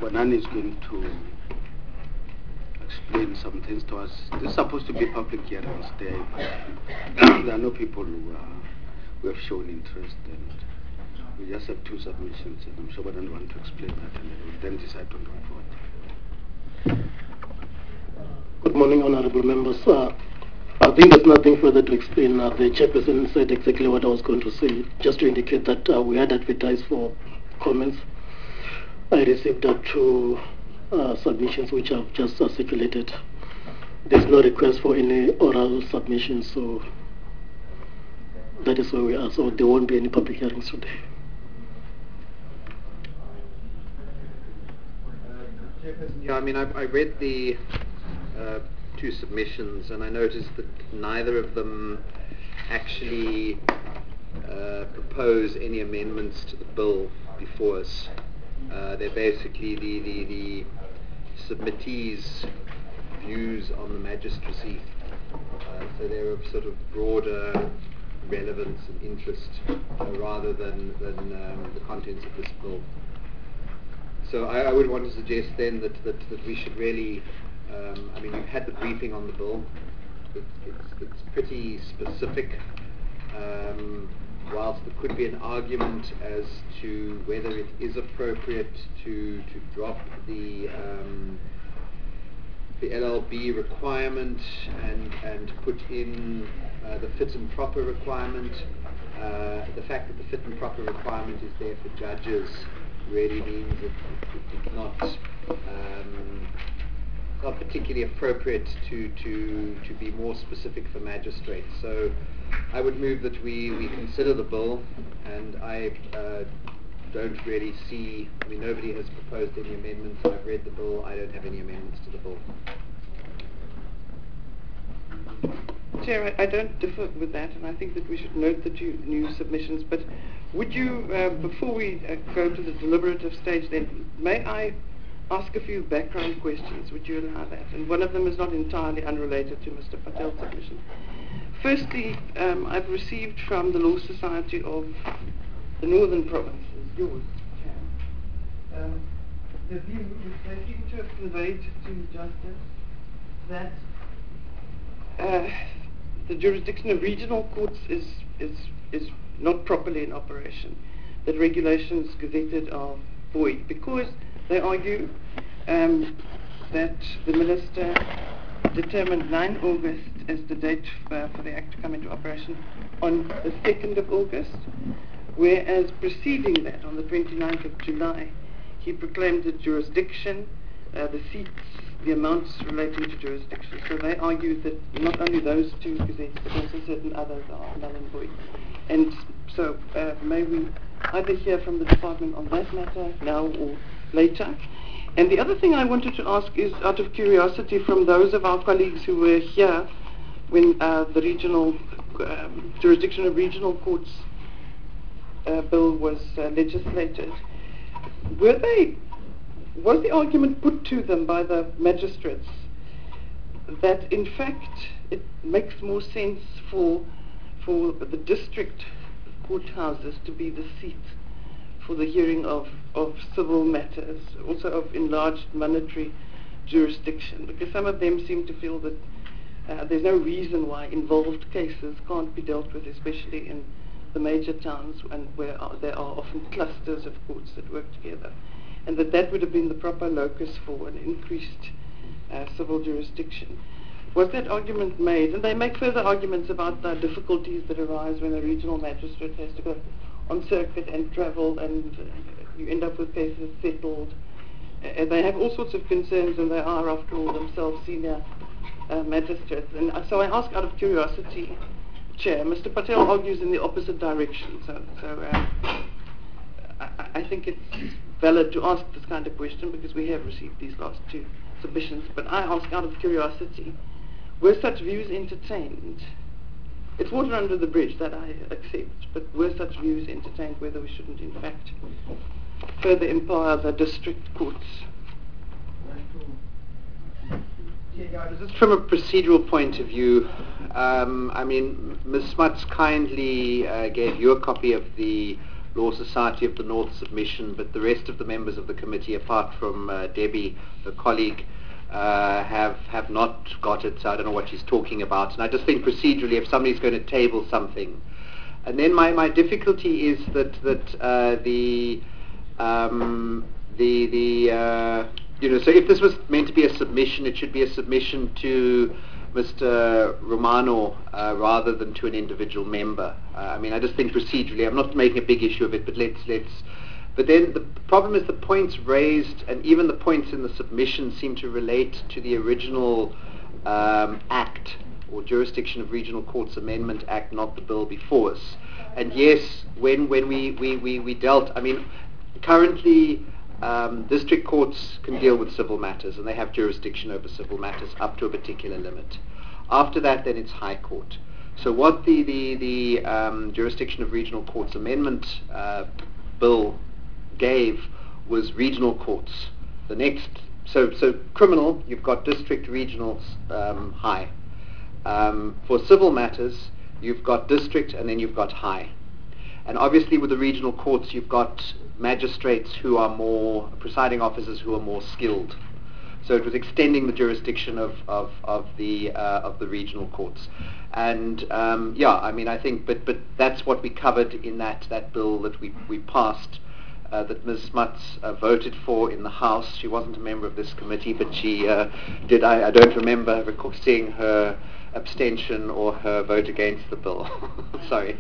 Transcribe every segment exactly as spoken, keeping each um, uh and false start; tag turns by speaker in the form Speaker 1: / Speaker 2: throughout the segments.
Speaker 1: Banani is going to explain some things to us. This is supposed to be public hearings today, but there are no people who, uh, who have shown interest, and we just have two submissions, and I'm sure we don't want to explain that, and we'll then decide on the vote.
Speaker 2: Good morning, honorable members. Uh, I think there's nothing further to explain. Uh, the chairperson said exactly what I was going to say, just to indicate that uh, we had advertised for comments. I received uh, two uh, submissions which I've just uh, circulated. There's no request for any oral submissions, so that is where we are. So there won't be any public hearings today.
Speaker 3: Uh, Chairperson, yeah, I mean, I, I read the uh, two submissions, and I noticed that neither of them actually uh, propose any amendments to the bill before us. Uh, they're basically the, the, the submittees' views on the magistracy. Uh, so they're of sort of broader relevance and interest uh, rather than, than um, the contents of this bill. So I, I would want to suggest then that, that, that we should really, um, I mean, you've had the briefing on the bill. It's, it's, it's pretty specific. Um, whilst there could be an argument as to whether it is appropriate to, to drop the um, the L L B requirement and, and put in uh, the fit and proper requirement, uh, the fact that the fit and proper requirement is there for judges really means that it's not um, not particularly appropriate to, to, to be more specific for magistrates. So I would move that we, we consider the bill, and I uh, don't really see, I mean, nobody has proposed any amendments. I've read the bill. I don't have any amendments to the bill.
Speaker 4: Chair, I, I don't differ with that, and I think that we should note the two new submissions, but would you, uh, before we uh, go to the deliberative stage then, may I ask a few background questions? Would you allow that? And one of them is not entirely unrelated to Mister Patel's submission. Firstly, um, I've received from the Law Society of the Northern Provinces, yours, Chair, um, the view which they seem to have conveyed to justice that uh, the jurisdiction of regional courts is, is, is not properly in operation, that regulations gazetted are void, because they argue um, that the Minister determined nine August as the date uh, for the Act to come into operation on the second of August, whereas preceding that, on the twenty-ninth of July, he proclaimed the jurisdiction, uh, the seats, the amounts relating to jurisdiction. So they argue that not only those two gazettes, but also certain others are null and void. And so uh, may we either hear from the department on that matter now or later. And the other thing I wanted to ask is, out of curiosity, from those of our colleagues who were here when uh, the regional um, jurisdiction of regional courts uh, bill was uh, legislated, were they, was the argument put to them by the magistrates that in fact it makes more sense for for the district courthouses to be the seat for the hearing of, of civil matters, also of enlarged monetary jurisdiction, because some of them seem to feel that uh, there's no reason why involved cases can't be dealt with, especially in the major towns and where uh, there are often clusters of courts that work together, and that that would have been the proper locus for an increased uh, civil jurisdiction. Was that argument made? And they make further arguments about the difficulties that arise when a regional magistrate has to go on circuit and travel, and uh, you end up with cases settled. Uh, they have all sorts of concerns, and they are, after all, themselves senior uh, magistrates. And uh, so I ask out of curiosity, Chair, Mister Patel argues in the opposite direction, so, so uh, I, I think it's valid to ask this kind of question because we have received these last two submissions, but I ask out of curiosity, were such views entertained? It's water under the bridge, that I accept, but were such views entertained whether we shouldn't in fact further empower the district courts?
Speaker 3: Just from a procedural point of view, um, I mean, Miz Smuts kindly uh, gave you a copy of the Law Society of the North submission, but the rest of the members of the committee, apart from uh, Debbie, the colleague, uh, have have not got it, so I don't know what she's talking about. And I just think procedurally, if somebody's going to table something, and then my, my difficulty is that that uh, the um, the the uh, you know, so if this was meant to be a submission, it should be a submission to Mister Romano uh, rather than to an individual member. Uh, I mean, I just think procedurally, I'm not making a big issue of it, but let's let's. But then the problem is the points raised, and even the points in the submission, seem to relate to the original um, Act, or Jurisdiction of Regional Courts Amendment Act, not the bill before us. And yes, when when we we we, we dealt, I mean, currently. Um, district courts can deal with civil matters, and they have jurisdiction over civil matters up to a particular limit. After that, then it's High Court. So what the, the, the um, Jurisdiction of Regional Courts Amendment uh, Bill gave was regional courts. The next, so, so criminal, you've got district, regional, um, high. Um, for civil matters, you've got district, and then you've got high. And obviously with the regional courts, you've got magistrates who are more, presiding officers who are more skilled. So it was extending the jurisdiction of, of, of, the, uh, of the regional courts. And um, yeah, I mean, I think, but, but that's what we covered in that, that bill that we, we passed, uh, that Miz Smuts uh, voted for in the House. She wasn't a member of this committee, but she uh, did, I, I don't remember seeing her abstention or her vote against the bill. Sorry.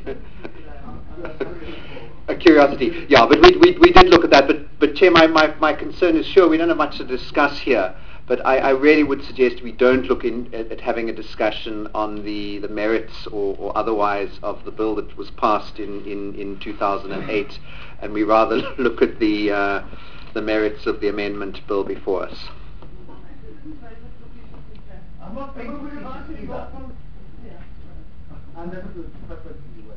Speaker 3: A curiosity. Yeah, but we, we, we did look at that. But, but Chair, my, my, my concern is, sure, we don't have much to discuss here, but I, I really would suggest we don't look in, at, at having a discussion on the, the merits or, or otherwise of the bill that was passed in, in, in two thousand eight, and we rather look at the, uh, the merits of the amendment bill before us.
Speaker 5: I'm not saying either. And that is perfectly well.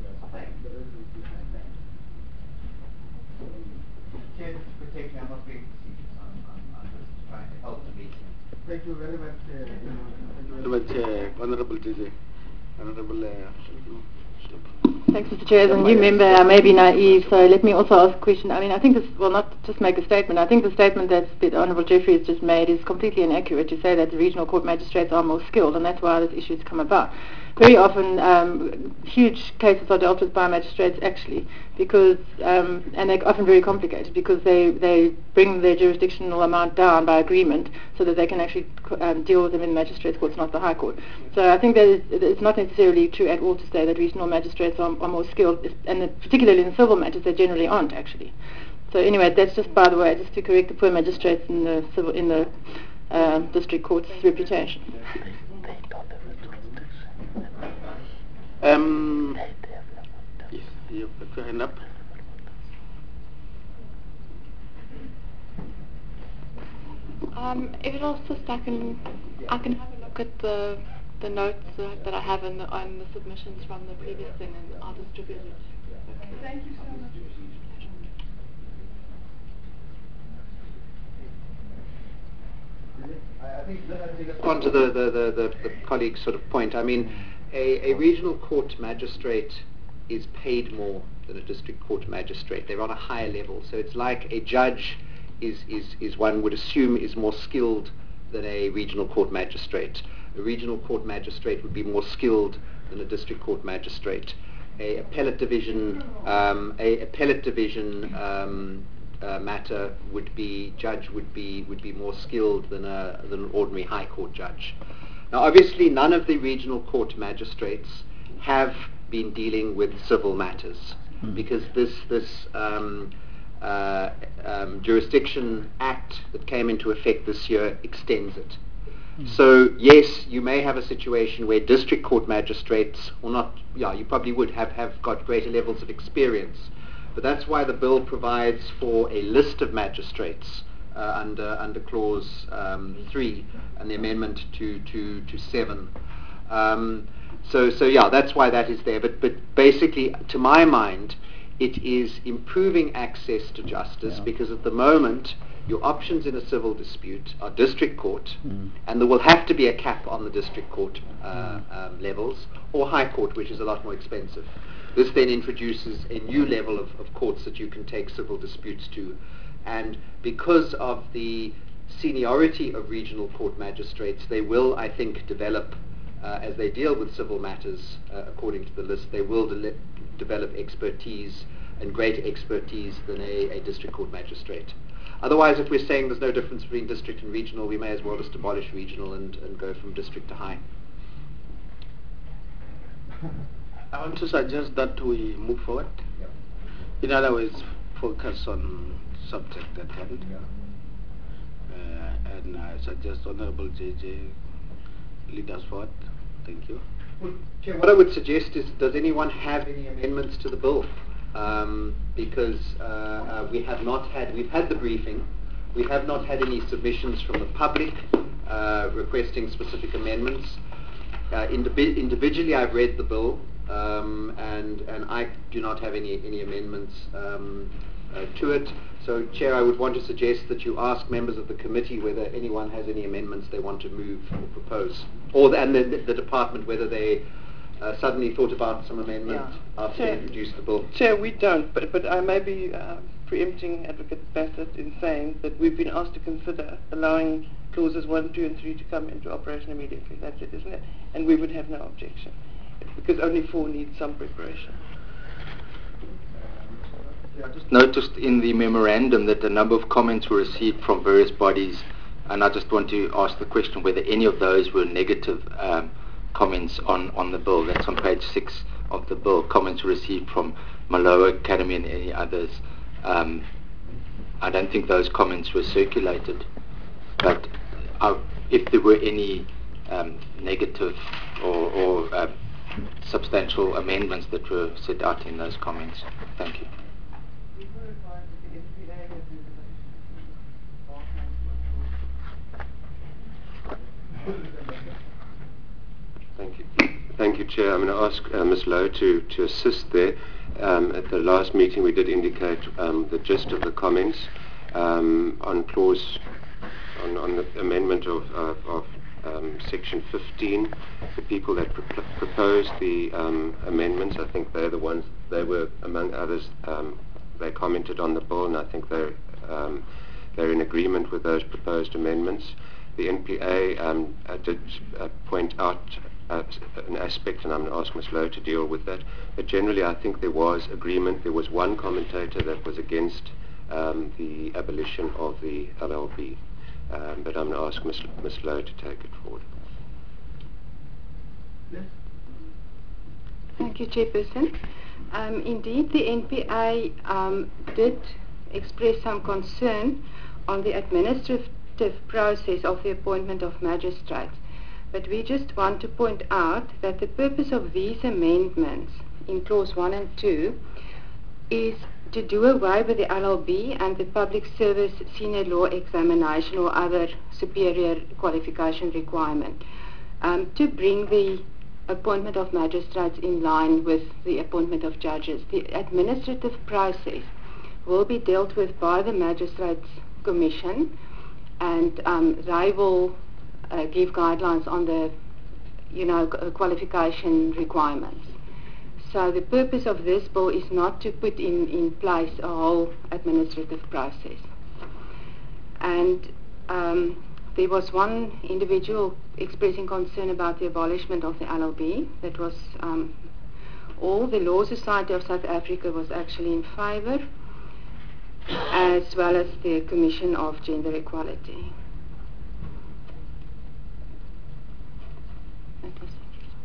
Speaker 5: Chair, for taking, I'm not being facetious. I'm, I'm, I'm just trying to help the meeting. Thank you very much. Uh, thank you very much,
Speaker 1: uh, Honorable T J. Honorable. Uh,
Speaker 6: Thanks, Mister Chair. As a new member, I may be naive, so let me also ask a question. I mean, I think this will not just make a statement. I think the statement that the Honourable Jeffrey has just made is completely inaccurate to say that the regional court magistrates are more skilled, and that's why this issue has come about. Very often, um, huge cases are dealt with by magistrates, actually, because, um, and they're often very complicated, because they, they bring their jurisdictional amount down by agreement so that they can actually um, deal with them in the magistrates' courts, not the High Court. So I think that is, it's not necessarily true at all to say that regional magistrates are, are more skilled, and particularly in civil matters, they generally aren't, actually. So anyway, that's just by the way, just to correct the poor magistrates in the civil, in the uh, district court's reputation.
Speaker 1: Um, yes, you put your hand up.
Speaker 7: Um, if it also I can, I can have a look at the the notes uh, that I have in the, on the submissions from the previous thing, and I'll distribute it. Okay. Thank you so much.
Speaker 3: On to the, the, the, the, the colleague's sort of point, I mean, a, a regional court magistrate is paid more than a district court magistrate. They're on a higher level. So it's like a judge is, is, is one would assume is more skilled than a regional court magistrate. A regional court magistrate would be more skilled than a district court magistrate. A appellate division, um, a appellate division um, uh, matter would be judge would be would be more skilled than a than an ordinary high court judge. Now, obviously, none of the regional court magistrates have been dealing with civil matters mm. because this this um, uh, um, Jurisdiction Act that came into effect this year extends it. Mm. So, yes, you may have a situation where district court magistrates, or not, yeah, you probably would have, have got greater levels of experience. But that's why the bill provides for a list of magistrates uh, under under clause um, three and the amendment to to, to seven. Um, so so yeah, that's why that is there. But but basically, to my mind, it is improving access to justice,
Speaker 8: Yeah.
Speaker 3: because at the moment your options in a civil dispute are district court,
Speaker 8: Mm.
Speaker 3: and there will have to be a cap on the district court uh, um, levels, or high court, which is a lot more expensive. This then introduces a new level of, of courts that you can take civil disputes to, and because of the seniority of regional court magistrates, they will, I think, develop, uh, as they deal with civil matters, uh, according to the list, they will de- develop expertise, and greater expertise than a, a district court magistrate. Otherwise, if we're saying there's no difference between district and regional, we may as well just abolish regional and, and go from district to high.
Speaker 1: I want to suggest that we move forward. In other words, focus on subject at hand. Uh, and I suggest Honorable J J lead us forward. Thank you.
Speaker 3: Well, Chair, what I would suggest is, does anyone have any amendments to the bill? Um, because uh, uh, we have not had, we've had the briefing, we have not had any submissions from the public uh, requesting specific amendments. Uh, indiv- individually, I've read the bill, um, and and I do not have any any amendments um, uh, to it. So, Chair, I would want to suggest that you ask members of the committee whether anyone has any amendments they want to move or propose, or the, and the, the department whether they uh, suddenly thought about some amendment
Speaker 4: Yeah.
Speaker 3: after
Speaker 4: Chair,
Speaker 3: they introduced the bill.
Speaker 4: Chair, we don't, but, but I may be uh, preempting Advocate Bassett in saying that we've been asked to consider allowing clauses one, two and three to come into operation immediately. That's it, isn't it? And we would have no objection, because only four need some preparation.
Speaker 9: I just noticed in the memorandum that a number of comments were received from various bodies, and I just want to ask the question whether any of those were negative um, comments on, on the bill. That's on page six of the bill. Comments were received from Maloa Academy and any others. Um, I don't think those comments were circulated, but uh, if there were any um, negative or, or uh, substantial amendments that were set out in those comments. Thank you.
Speaker 10: Thank you. Thank you, Chair. I'm going to ask uh, Miz Lowe to, to assist there. Um, at the last meeting we did indicate um, the gist of the comments um, on clause, on, on the amendment of, uh, of um, section fifteen. The people that pr- proposed the um, amendments, I think they're the ones, they were among others, um, they commented on the bill, and I think they're, um, they're in agreement with those proposed amendments. The N P A um, uh, did uh, point out uh, an aspect, and I'm going to ask Miz Lowe to deal with that. But generally, I think there was agreement. There was one commentator that was against um, the abolition of the L L B. Um, but I'm going to ask Miz Miz Lowe to take it forward.
Speaker 6: Thank you, Chairperson. Um, indeed, the N P A um, did express some concern on the administrative process of the appointment of magistrates. But we just want to point out that the purpose of these amendments in clause one and two is to do away with the L L B and the public service senior law examination or other superior qualification requirement, um, to bring the appointment of magistrates in line with the appointment of judges. The administrative process will be dealt with by the Magistrates Commission, and um, they will uh, give guidelines on the, you know, qualification requirements. So the purpose of this bill is not to put in, in place a whole administrative process. And um, there was one individual expressing concern about the abolishment of the L L B. That was um, all. The Law Society of South Africa was actually in favour, as well as the Commission of Gender Equality. That was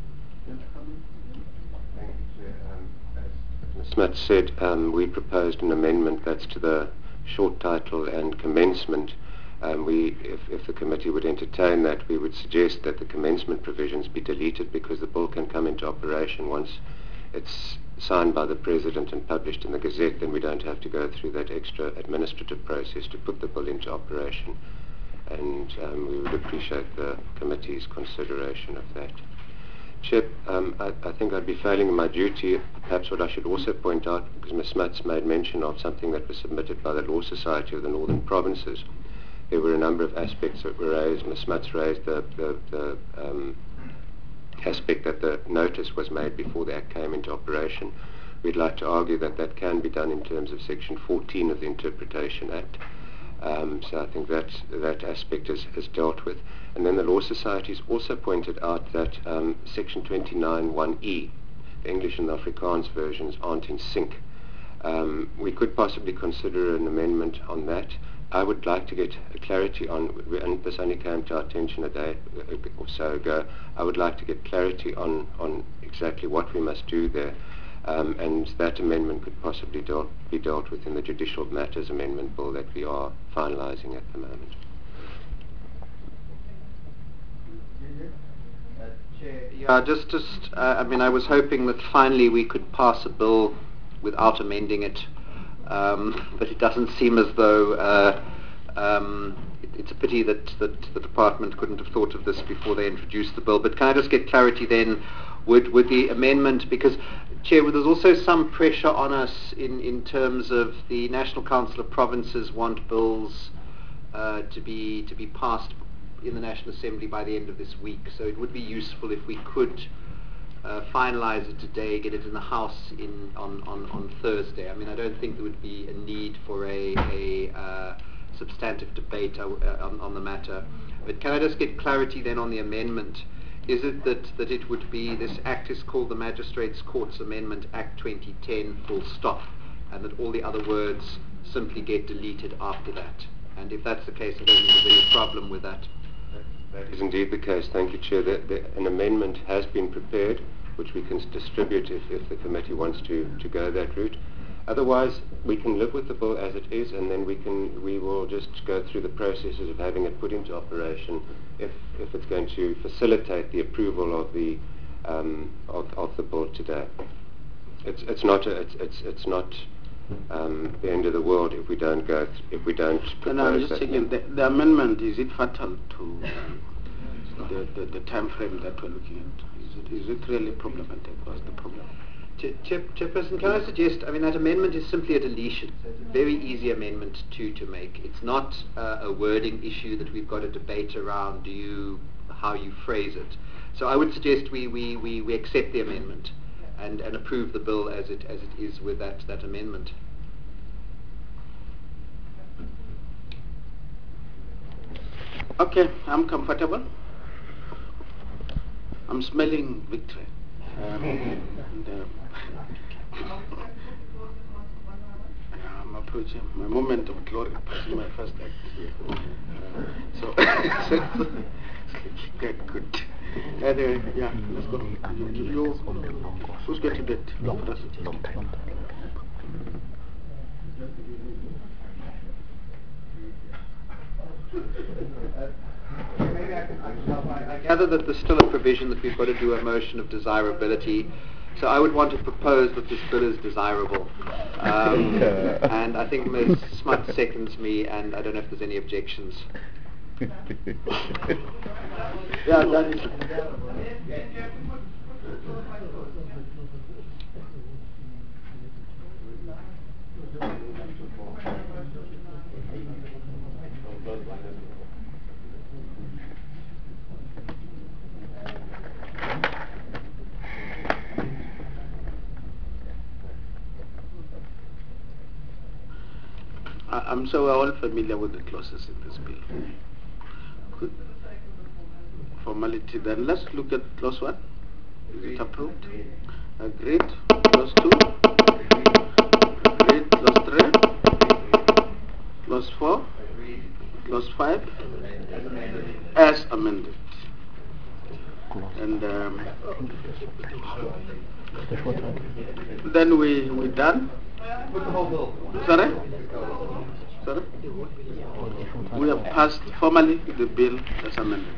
Speaker 10: Miz Smith said, um, we proposed an amendment that's to the short title and commencement. Um, we, if, if the committee would entertain that, we would suggest that the commencement provisions be deleted, because the bill can come into operation once it's signed by the President and published in the Gazette. Then we don't have to go through that extra administrative process to put the bill into operation. And um, we would appreciate the committee's consideration of that. Chair, um, I, I think I'd be failing in my duty. Perhaps what I should also point out, because Miz Smuts made mention of something that was submitted by the Law Society of the Northern Provinces. There were a number of aspects that were raised. Miz Smuts raised the, the, the um, aspect that the notice was made before the Act came into operation. We'd like to argue that that can be done in terms of Section fourteen of the Interpretation Act. Um, so I think that that aspect is, is dealt with. And then the Law Societies also pointed out that um, Section twenty-nine one E, the English and the Afrikaans versions, aren't in sync. Um, we could possibly consider an amendment on that. I would like to get a clarity on, and this only came to our attention a day or so ago, I would like to get clarity on, on exactly what we must do there. Um, and that amendment could possibly dealt, be dealt with in the Judicial Matters Amendment Bill that we are finalising at the moment.
Speaker 3: Yeah, just, just uh, I mean, I was hoping that finally we could pass a bill without amending it, um, but it doesn't seem as though uh, um, it, it's a pity that, that the department couldn't have thought of this before they introduced the bill. But can I just get clarity then, would, would the amendment, because Chair, there's also some pressure on us in, in terms of the National Council of Provinces want bills uh, to be to be passed in the National Assembly by the end of this week. So it would be useful if we could uh, finalise it today, get it in the House in on, on, on Thursday. I mean, I don't think there would be a need for a, a uh, substantive debate uh, on, on the matter. But can I just get clarity then on the amendment? Is it that, that it would be, this Act is called the Magistrates Courts Amendment Act twenty ten, full stop, and that all the other words simply get deleted after that? And if that's the case, I don't think there's any problem with that.
Speaker 10: That is indeed the case. Thank you, Chair. The, the, an amendment has been prepared, which we can distribute if, if the committee wants to, to go that route. Otherwise, we can live with the bill as it is, and then we can we will just go through the processes of having it put into operation if if it's going to facilitate the approval of the um, of, of the bill today. It's it's not a, it's it's it's not um, the end of the world if we don't go th- if we don't propose
Speaker 1: And I'm just
Speaker 10: that.
Speaker 1: thinking, the, the amendment, is it fatal to um, the, the the time frame that we're looking at? Is it is it really problematic? What's the problem?
Speaker 3: Chair, Chairperson, can I suggest, I mean, that amendment is simply a deletion. So it's a very easy amendment to, to make. It's not uh, a wording issue that we've got a debate around, do you, how you phrase it. So I would suggest we, we, we, we accept the amendment and, and approve the bill as it, as it is with that, that amendment.
Speaker 1: Okay, I'm comfortable. I'm smelling victory. Um, and, uh, I'm approaching my moment of glory, passing my first act here. Uh, so, so good, good. Anyway, yeah, let's go. You, you, you, who's going to do it? First?
Speaker 3: I gather that there's still a provision that we've got to do a motion of desirability. So I would want to propose that this bill is desirable. Um, and I think Miz Smuts seconds me, and I don't know if there's any objections.
Speaker 1: Yeah, that is. I'm sure we're all familiar with the clauses in this bill. Good. Formality then. Let's look at clause one. Is it approved? Agreed. Clause two. Agreed. Clause three. Clause four. Clause five. As amended. And um, then we we done. Sorry? Sorry? We have passed formally the bill as amended.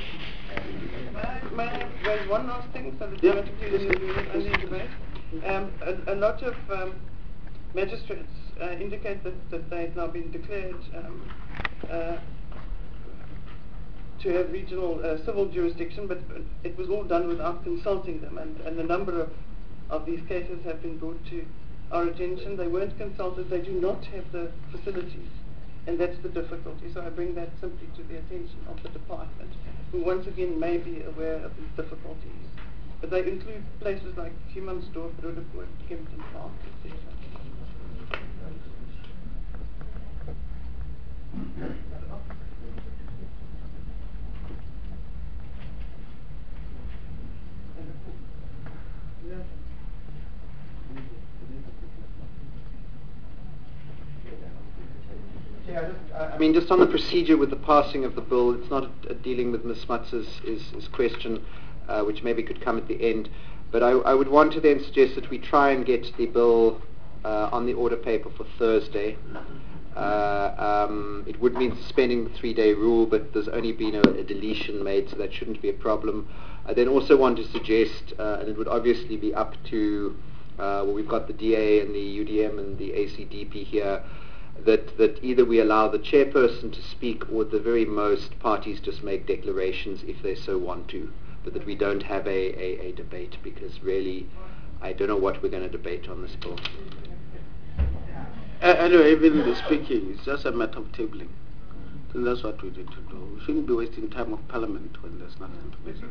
Speaker 4: May I raise one last thing so that
Speaker 1: Yeah.
Speaker 4: you don't include in the debate? Um, a, a lot of um, magistrates uh, indicate that, that they've now been declared um, uh, to have regional uh, civil jurisdiction, but it was all done without consulting them, and, and a number of, of these cases have been brought to our attention. They weren't consulted, they do not have the facilities, and that's the difficulty. So I bring that simply to the attention of the department, who once again may be aware of these difficulties. But they include places like Humansdorp, Roodepoort, Kempton Park, et cetera.
Speaker 3: Yeah, just, uh, I mean, just on the procedure with the passing of the bill, it's not uh, dealing with Miz Smuts' is, is question, uh, which maybe could come at the end. But I, I would want to then suggest that we try and get the bill uh, on the order paper for Thursday. Uh, um, it would mean suspending the three-day rule, but there's only been a, a deletion made, so that shouldn't be a problem. I then also want to suggest, uh, and it would obviously be up to, uh, well, we've got the D A and the U D M and the A C D P here, that, that either we allow the chairperson to speak, or at the very most, parties just make declarations if they so want to, but that we don't have a, a, a debate, because really, I don't know what we're going to debate on this bill.
Speaker 1: Uh, anyway, even the speaking, it's just a matter of tabling. So that's what we need to do. We shouldn't be wasting time of Parliament when there's nothing to be said.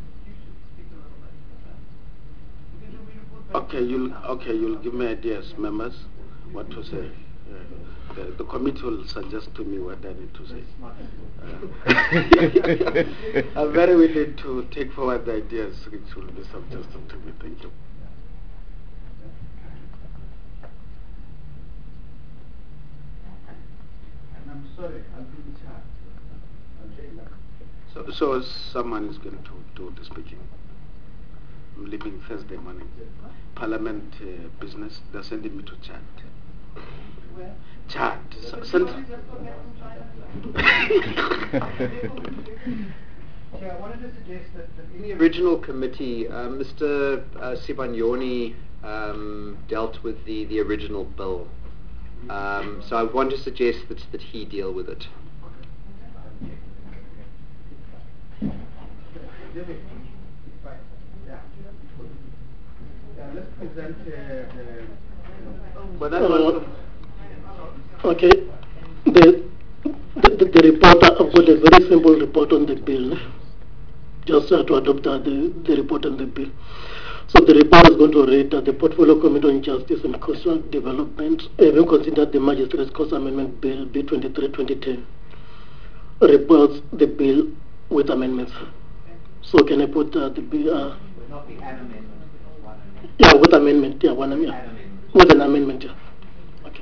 Speaker 1: Okay, you'll okay, you'll give me ideas, members, what to say. Uh, the, the committee will suggest to me what I need to say. Uh, I'm very willing to take forward the ideas which will be suggested to me. Thank you.
Speaker 5: I'm sorry, I'll be in charge.
Speaker 1: So, so someone is going to do the speaking. I'm leaving Thursday morning. Parliament uh, business, they're sending me to Chad.
Speaker 4: Where?
Speaker 1: Chad. So, send
Speaker 3: Yeah, I wanted to suggest that, that in the original committee, uh, Mister Uh, Sibanyoni um, dealt with the, the original bill. Um, so I want to suggest that, that he deal with it.
Speaker 5: Let's present uh, the...
Speaker 1: But that was
Speaker 2: Okay, the, the, the report, I've got a very simple report on the bill, just uh, to adopt uh, the, the report on the bill. So the report is going to read that the Portfolio Committee on Justice and Constitutional Development, having considered the Magistrates' Cost Amendment Bill B twenty-three twenty ten, reports the bill with amendments. So can I put uh, the bill... Uh,
Speaker 5: Not the amendment, one amendment.
Speaker 2: yeah, with amendment, yeah, one amendment.
Speaker 5: Amendment.
Speaker 2: With an amendment, yeah. Okay.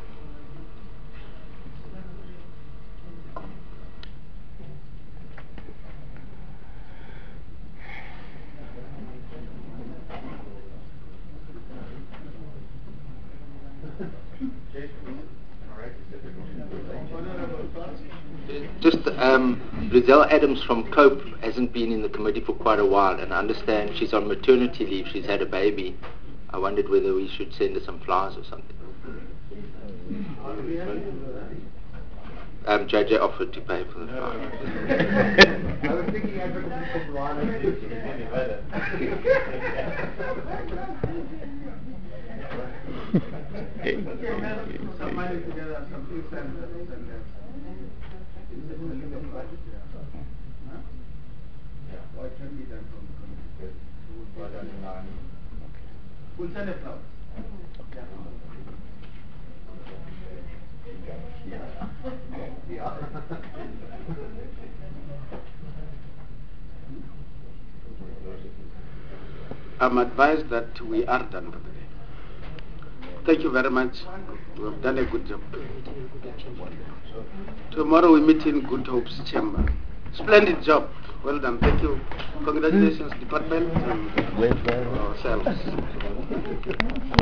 Speaker 9: Just, um, Brazil Adams from COPE hasn't been in the committee for quite a while, and I understand she's on maternity leave, she's had a baby. I wondered whether we should send her some flowers or something. Um, J J offered to pay for the flowers.
Speaker 5: I was thinking I could put some Rwanda to any better. Some money together, some few cents, and then or it can be done from the committee. We'll send it out. Yeah.
Speaker 1: I'm advised that we are done for the day. Thank you very much. We have done a good job. Tomorrow we meet in Good Hope's chamber. Splendid job. Well done. Thank you. Congratulations, department, and ourselves.